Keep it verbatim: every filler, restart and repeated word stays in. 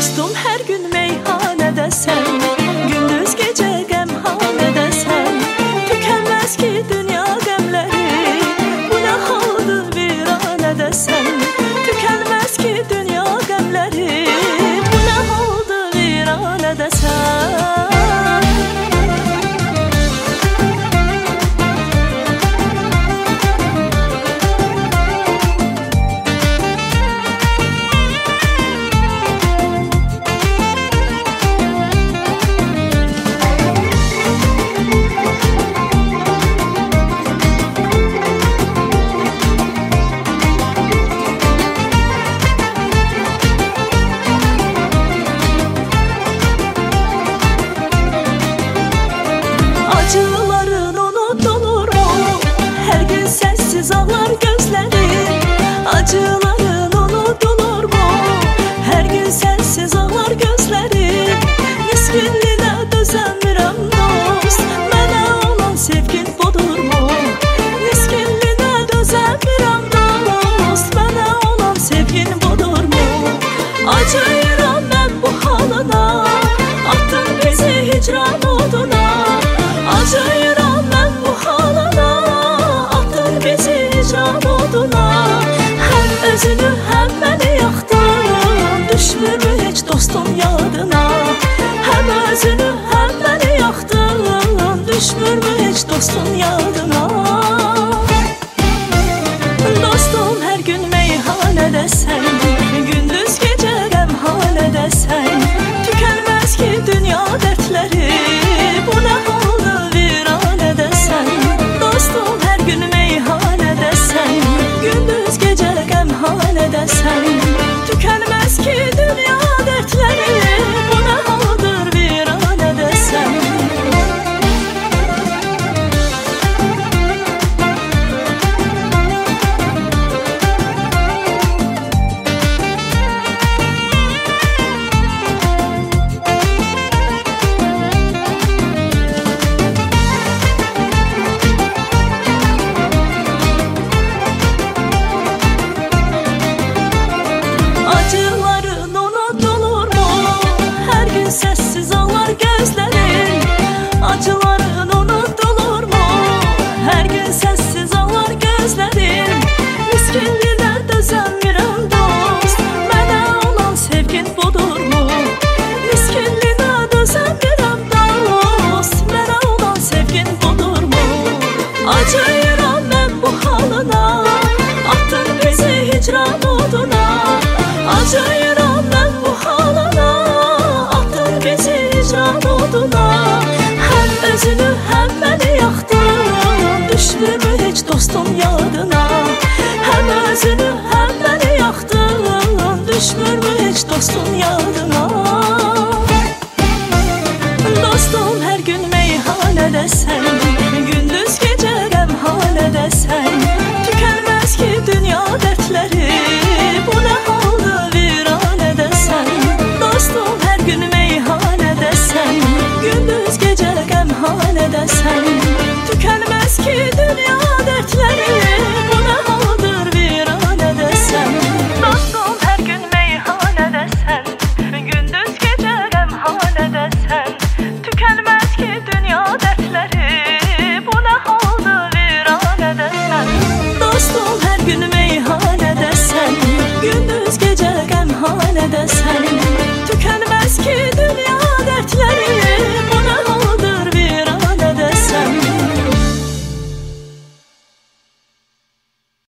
Dostum her gün meyhanede sen, gündüz gece gemhanede sen. Tükenmez ki dünya gemleri, bu ne haldır viranede sen. Tükenmez ki dünya gemleri, bu ne haldır viranede sen. Acıların unutulur mu? Her gün sessiz ağlar gözlerim. Acıların unutulur mu? Her gün sessiz ağlar gözlerim. Miskinliğine dözəmirəm dost, mənə olan sevgin budur mu? Miskinliğine dözəmirəm dost, mənə olan sevgin budur mu? Acıyıram mən bu halına, attın bizi hicran oduna. Acıyıram mən bu halına, attın bizi hicran oduna. Həm özünü həm məni yaxdın, düşmürmü heç dostun yadına? Həm özünü həm məni yaxdın, düşmürmü heç dostun yadına? Dostum hər gün meyhanede sen, gündüz gece gemhanede sen. Tükenmez ki dünya dertleri, bu ne haldır viranede sen. Dostum her gün meyhanede sen, gündüz gece gemhanede sen. Tükenmez ki dünya dertleri, bu ne haldır viranede sen. Acıların unutulur mu? Her gün sessiz ağlar gözlerim. Acıların unutulur mu? Her gün sessiz ağlar gözlerim. Miskinliğine dözəmirəm dost, mənə olan sevgin budur mu? Miskinliğine dözəmirəm dost, mənə olan sevgin budur mu? Acıyıram mən bu halına, attın bizi hicran oduna. Acıyıram mən bu halına, attın bizi hicran oduna. Həm özünü həm məni yaxdın, düşmürmü heç dostun yadına? Həm özünü həm məni yaxdın, düşmürmü heç dostun yadına? Dostum her gün meyhanede sen, gündüz gece gemhanede sen. Tükenmez ki dünya dertleri, bu ne haldır viranede sen. Dostum her gün meyhanede sen, gündüz gece gemhanede sen. Tükenmez ki dünya dertleri, bu ne haldır viranede sen. Dostum her gün meyhanede sen, gündüz gece gemhanede sen. Tükenmez ki dünya dertleri, bu ne haldır viranede sen. Dostum her gün meyhanede sen, gündüz gece gemhanede